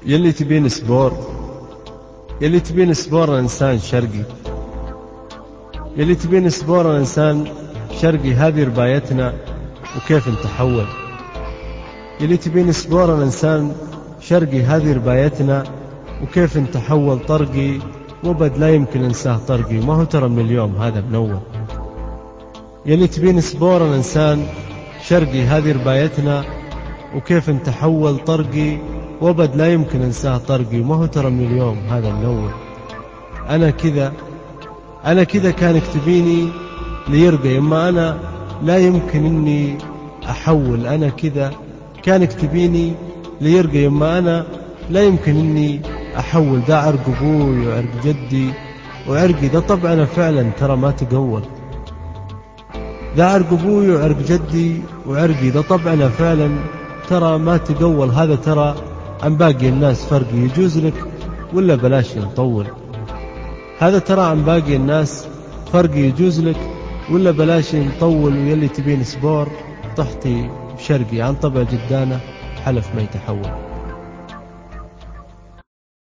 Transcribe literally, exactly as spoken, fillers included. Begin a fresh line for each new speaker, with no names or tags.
يلي تبين سبور، يلي تبين سبور إنسان شرقي، يلي تبين سبور إنسان شرقي، هذه ربايتنا وكيف نتحول. يلي تبين سبور إنسان شرقي، هذه ربايتنا وكيف نتحول. طرقي وبد لا يمكن انساه طرقي، ما هو ترى من اليوم هذا منور. يلي تبين سبور إنسان شرقي، هذه ربايتنا وكيف نتحول. طرقي وبد لا يمكن انساه طرقي، ما هو ترى من اليوم هذا منور. انا كذا انا كذا كانك تبيني ليرقى، يما انا لا يمكن اني احول. انا كذا كانك تبيني ليرقى، يما انا لا يمكن اني احول. ده عرق ابوي وعرق جدي وعرقي، ده طبعنا فعلا ترى ما تقول. ده عرق ابوي وعرق جدي وعرقي، ده طبعنا فعلا ترى ما تقول. هذا ترى عن باقي الناس فرقي، يجوز لك ولا بلاش نطول. هذا ترى عن باقي الناس فرقي، يجوز لك ولا بلاش نطول. ويلي تبين سبور طحتي بشرقي، عن طبع جدانه حلف ما يتحول.